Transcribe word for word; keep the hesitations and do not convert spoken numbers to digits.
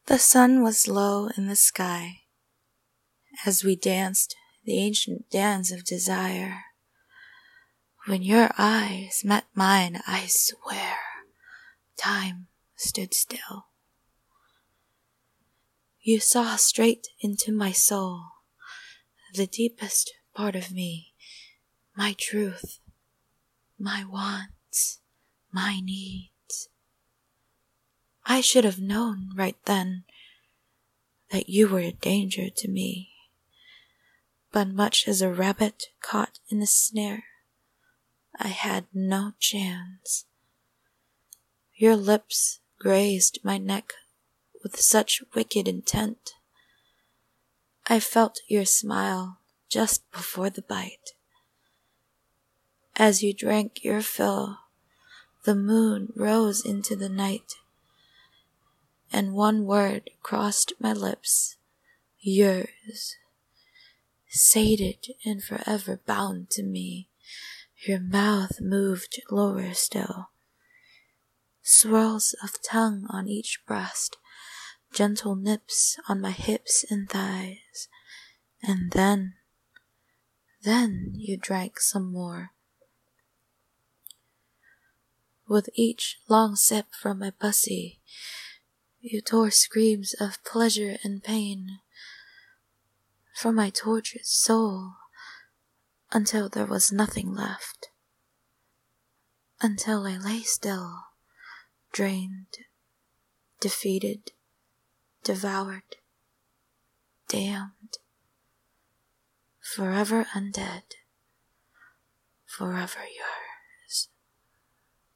The sun was low in the sky as we danced the ancient dance of desire. When your eyes met mine, I swear, time stood still. You saw straight into my soul, the deepest part of me, my truth, my wants, my needs. I should have known right then that you were a danger to me, but much as a rabbit caught in a snare, I had no chance. Your lips grazed my neck with such wicked intent. I felt your smile just before the bite. As you drank your fill, the moon rose into the night, and one word crossed my lips, yours. Sated and forever bound to me, your mouth moved lower still. Swirls of tongue on each breast, gentle nips on my hips and thighs. And then, then you drank some more. With each long sip from my pussy, you tore screams of pleasure and pain from my tortured soul until there was nothing left. Until I lay still, drained, defeated, devoured, damned, forever undead, forever yours.